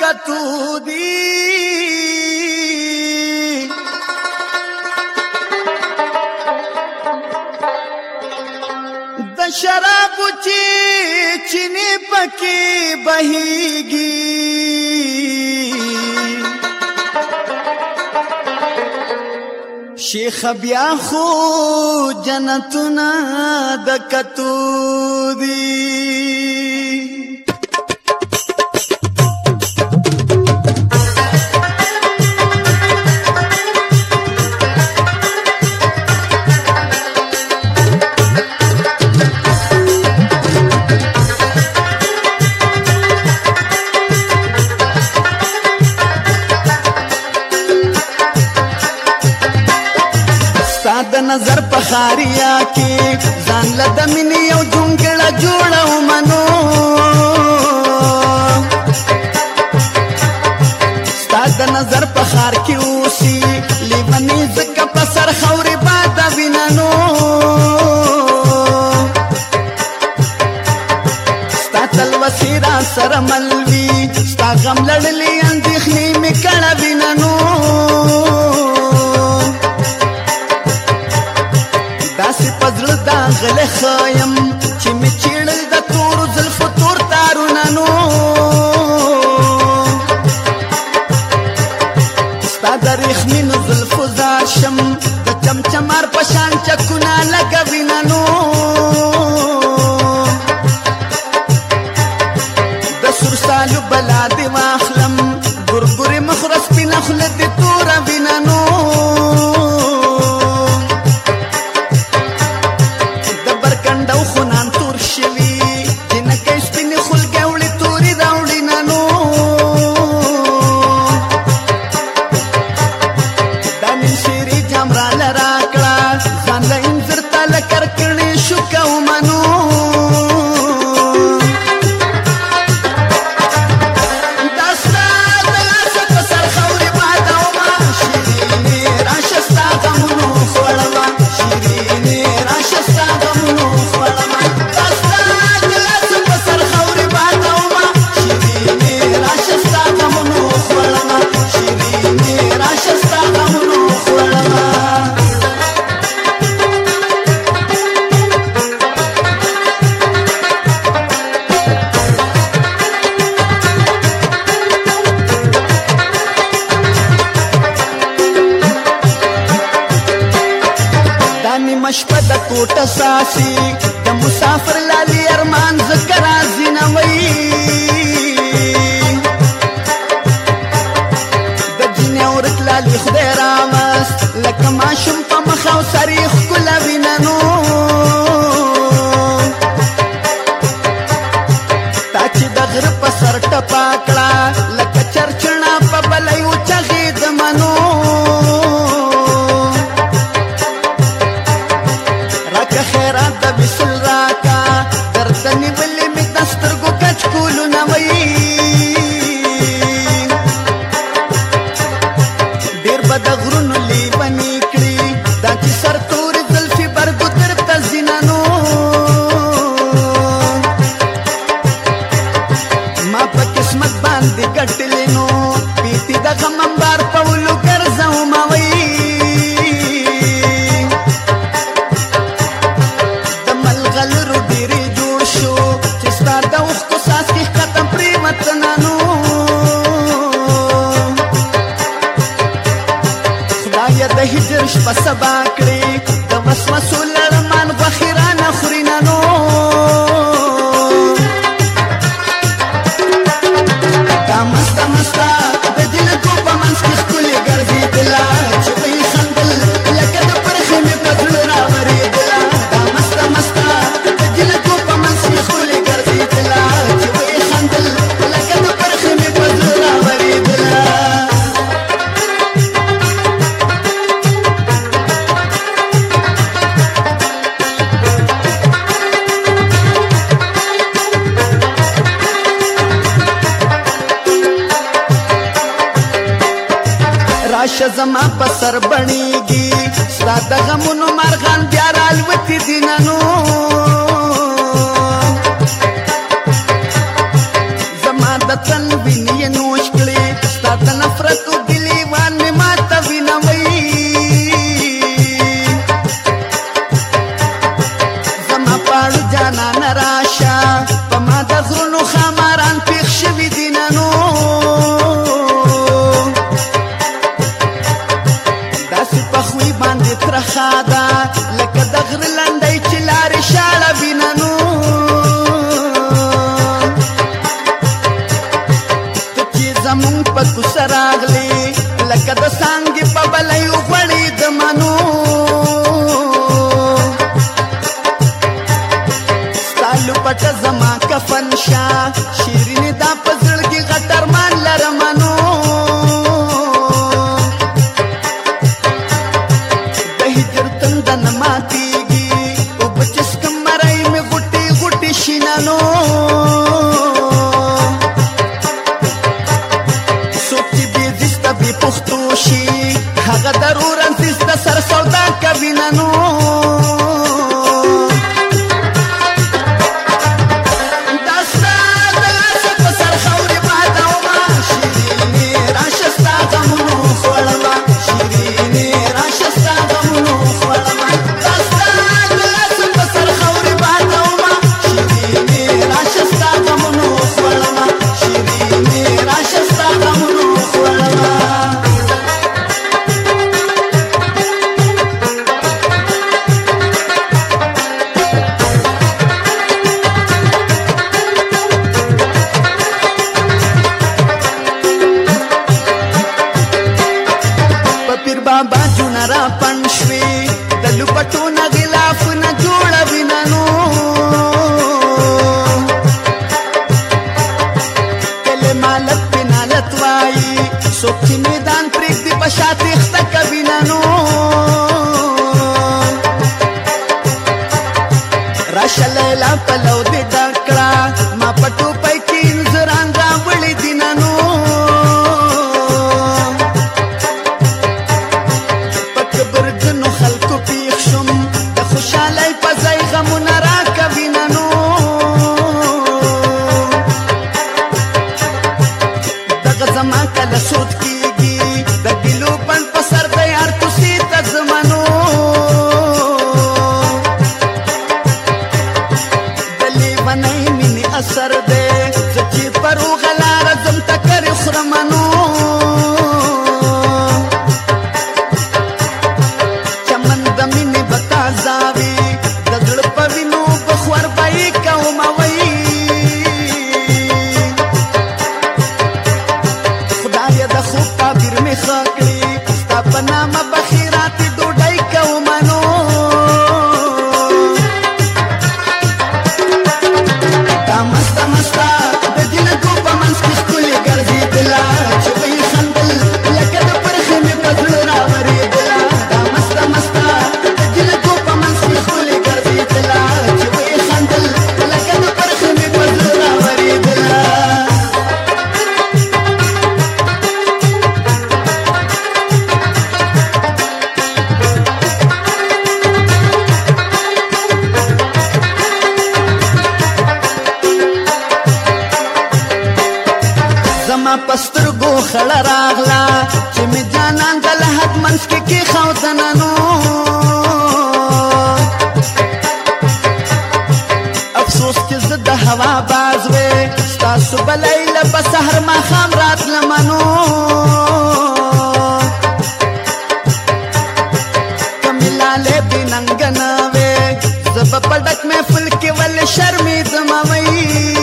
پراتو دی د شرابو چینی پکی بهیگی شیخ بیا خو جنتنا دکتو دی د نظر په خاریا کې ځان له د مینې یو جونګړه جوړه ومنو ستا د نظر په خار کې اوسي لیونی ځکه په سر خاورې باده ویننو ستا تلوسې را سره مل وي ستا غم لړلې اندېښنې مې کړه ویننو داسې په زړه داغلی ښه یم چې مې چیړل د تورو زلفو تور تارونه نو ستا د ریښمینو زلفو زار شم د چمچمار په شان چکونه لګوینه نو د سرسالو بلا دې واخلم ګورګورې مخوره سپینه خوله دې توره وینه نو شپه د کوټه ساسي د مسافر لالي ارمان ذکر ازینوي د جنې اورک لالي خدای رامست لکه ماشوم په مخ او سر یې ښکله ویننو تا چې د غره په سر ټپا کړه لکه چرچڼه په بلی وچغې د منو خیرات د بسل راکا درد نیولې مې د سترګو کچ کولونه وي ډېر به د غرونو لیوني کړي دا چې سر تورې زلفې برګو درته زیننو ما په قسمت باندې ګټلې نو پیتي د غم انبار په ولو ګرځومه وي د هجر شپه سبا کړې د وسوسو لړمان غوښې رانه خوري ننو دا مسته مسته د جلکو په منځ کې ښکلې ګرځېدله چې ویې خندل لکه د پرخې مې په زړه راورېدله دا مسته مسته د جلکو په منځ کې ښکلې ګرځېدله چې ویې خندل لکه د پرخې مې په زړه راورېدله راشه زما په سر بڼېږي ستا د غمونو مرغان بیا رالوتي دي ننو زما د تن وینې یې نوش کړې باندې ترخا ده لکه د غره لنډۍ چې لارې شاړه وینه نو ته چې زمونږ په کوڅه راغلې لکه د څانګې په بلیو غوړې د منو ستا لوپټه زما کفن شه شیرینې دا په زړګي غټ ارمان لرمه نو د هجر تنده نه ماتېږي اوبه چې څکم مری مې غوټې غوټې شینه نو څوک چې بې زیسته بې پښتو شي هغه ضروراً زیسته سر سودا کوینه نو بابا جونا را پن شوی د لوپټو نه غلاف نه جوړه وینه نو کله مالت په نالت وایي څوک چې میدان پرېږدي په شا تېښته کوینه نو راشه لیلا پلو دې ډک کړه ما په ټوپۍ کې انځران راوړي دینه نو زما کله سود کیږي د ګلو پن په سر د یار کوڅې ته ځمه نو د لیونۍ مینې اثر دی زه چې پر اوغه لاره ځم ټکرې خورمه نو چمن د مینې به تازه وي د زړه په وینو به خور به یې کومه وی د خوب تعبیر می خکړي ستا په نامه به خیراتې ډوډۍ کومه نو دا مسته مسته د دینګو په منځ کې ښکلې ګرځېدله چې به یې خندل لکه د پرخې مې په زړه راورېدله دا مسته مسته د دینګو په منځ کې ښکلې ګرځېدله چې به یې خندل لکه د پرخې مې په زړه راورېدله زما پسترګو خړه راغله چې مې جانان د لحد منځ کې کېښودنه نو افسوس چې زه د هوا باز وې ستاسو به لیله به سهر ماښام راتلمه نو که مې لالې بې ننګه نه وې زه به په ډک محفل کې ولې شرمېدمه وی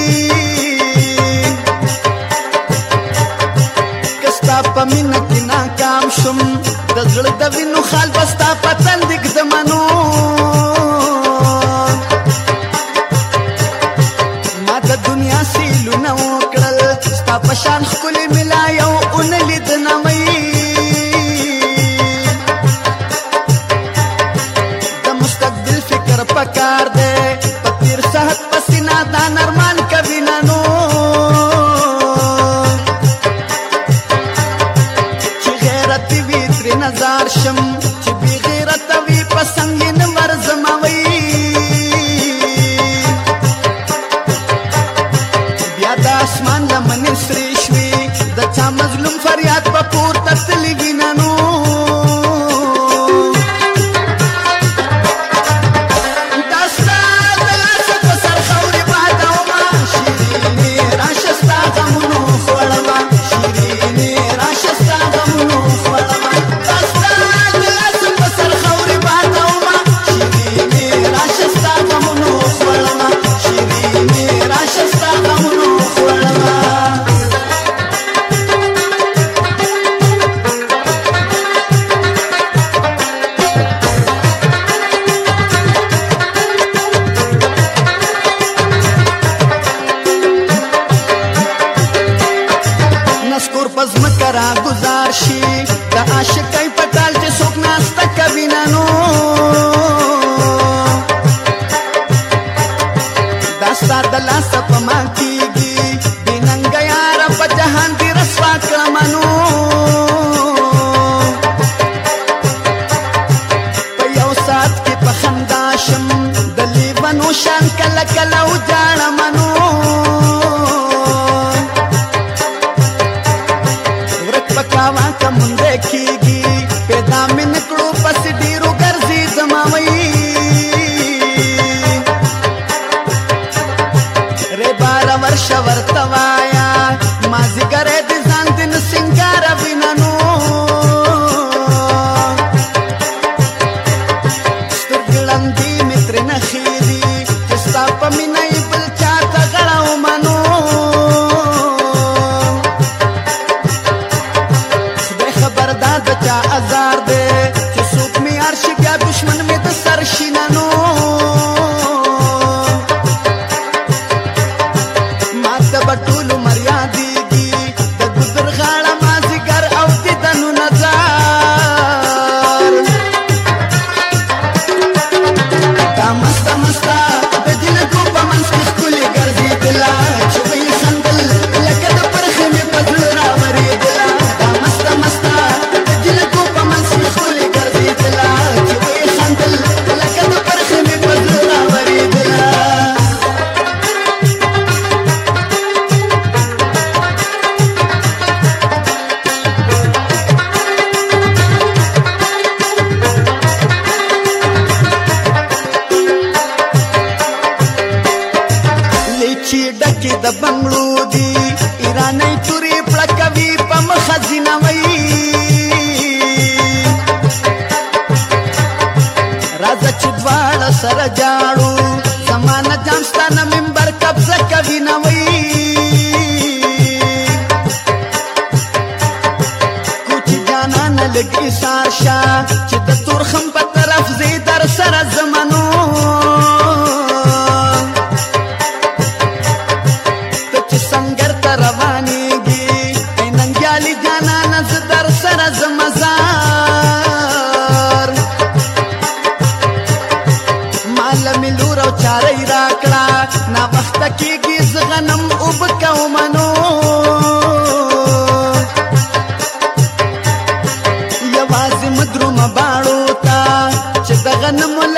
په مینه کې ناکام شم د زړه د وینو خال به ستا په تندې ږدمه نو ما د دنیا سیلونه وکړل ستا په شان ښکلې مې لا یو ونه لیدنه وی د مستقبل فکر پکار دی په تیر صحت پسې نادان ارمان کوینه نو نظر شم چې بی غیرت وي په سنگین ورزمه وی بیا د اسمان لمنې سرې شوې د چا مظلوم فریاد په پورته تللی وینه نو د بنگلو دی ایرانی توری پړکوي په مخه ځینوي راځه چې دواړه سره جاړو زمانه جام ستا نه منبر قبضه کوي نوی کوچی جانانه لږ ایثار شه چې د تورخم په طرف زی در سره زمنو ته چې سنګر ته روانېږي ای ننګیالي جانانه زه در سره زمزار ماله مې لور او چارۍ راکړه ناوخته کېږي زه غنم اوبه کومنو یوازې مه درومه باړو ته چې د غنمو